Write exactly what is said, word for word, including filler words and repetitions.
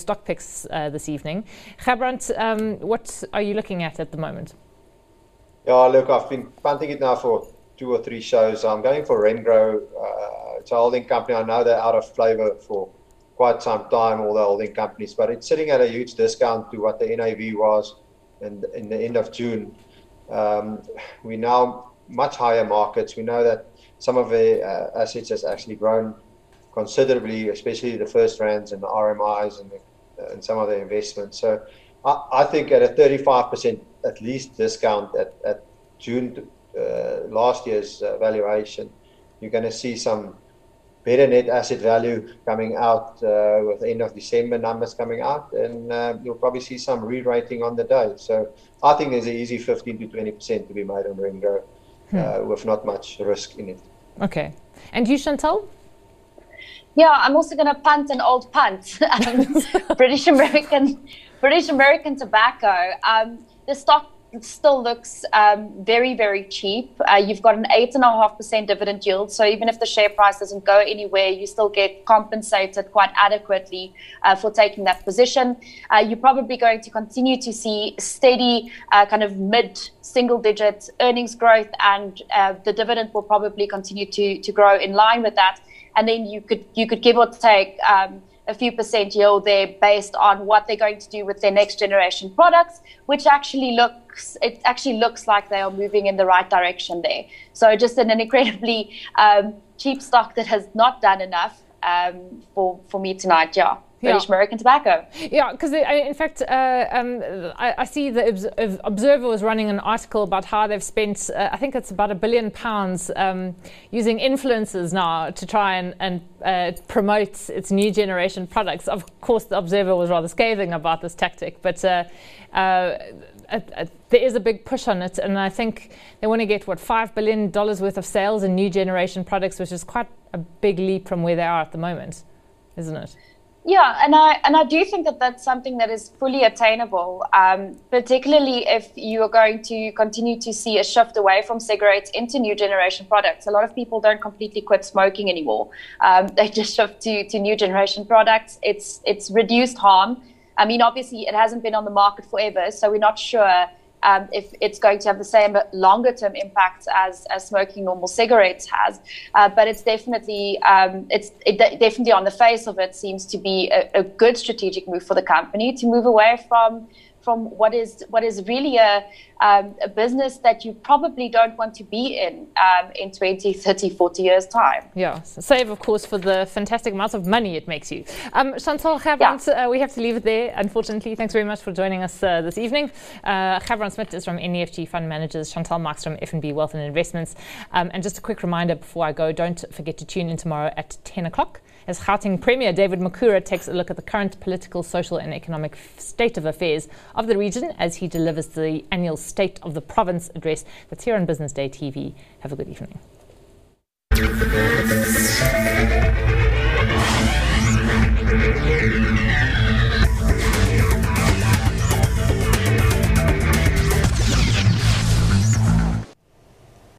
stock picks uh, this evening. Gerbrand, um, what are you looking at at the moment? Yeah, look, I've been punting it now for two or three shows. I'm going for Remgro. Uh, it's a holding company. I know they're out of flavor for quite some time, all the holding companies, but it's sitting at a huge discount to what the N A V was in, in the end of June. Um, we now much higher markets. We know that some of the uh, assets has actually grown considerably, especially the first rands and the R M Is and, the, uh, and some of the investments. So I, I think at a thirty-five percent at least discount at, at June uh, last year's uh, valuation, you're going to see some better net asset value coming out uh, with the end of December numbers coming out, and uh, you'll probably see some re-rating on the day. So I think there's an easy fifteen to twenty percent to be made on Remgro hmm. uh, with not much risk in it. Okay. And you, Chantal? Yeah, I'm also going to punt an old punt. um, British American, British American Tobacco. Um, the stock still looks um, very, very cheap. Uh, you've got an eight and a half percent dividend yield. So even if the share price doesn't go anywhere, you still get compensated quite adequately uh, for taking that position. Uh, you're probably going to continue to see steady uh, kind of mid single digit earnings growth, and uh, the dividend will probably continue to, to grow in line with that. And then you could, you could give or take um, a few percent yield there based on what they're going to do with their next generation products, which actually looks, it actually looks like they are moving in the right direction there. So just an incredibly um, cheap stock that has not done enough um, for, for me tonight, yeah. British yeah. American Tobacco. Yeah, because in fact, uh, um, I, I see the Observer was running an article about how they've spent, uh, I think it's about a billion pounds um, using influencers now to try and, and uh, promote its new generation products. Of course, the Observer was rather scathing about this tactic, but uh, uh, Uh, uh, there is a big push on it, and I think they want to get, what, five billion dollars worth of sales in new generation products, which is quite a big leap from where they are at the moment, isn't it? Yeah, and I and I do think that that's something that is fully attainable, um, particularly if you are going to continue to see a shift away from cigarettes into new generation products. A lot of people don't completely quit smoking anymore. Um, they just shift to, to new generation products. It's it's reduced harm. I mean, obviously, it hasn't been on the market forever, so we're not sure um, if it's going to have the same longer-term impact as, as smoking normal cigarettes has. Uh, but it's definitely, um, it's it de- definitely on the face of it seems to be a, a good strategic move for the company to move away from from what is what is really a um, a business that you probably don't want to be in um, in twenty, thirty, forty years time. Yeah, save of course for the fantastic amount of money it makes you. Um, Chantal, Gerbrand, yeah. uh, we have to leave it there, unfortunately. Thanks very much for joining us uh, this evening. Uh, Gerbrand Smit is from N E F G Fund Managers, Chantal Marx from F N B Wealth and Investments. Um, and just a quick reminder before I go, don't forget to tune in tomorrow at ten o'clock. As Gauteng Premier David Makura takes a look at the current political, social and economic state of affairs of the region as he delivers the annual State of the Province address. That's here on Business Day T V. Have a good evening.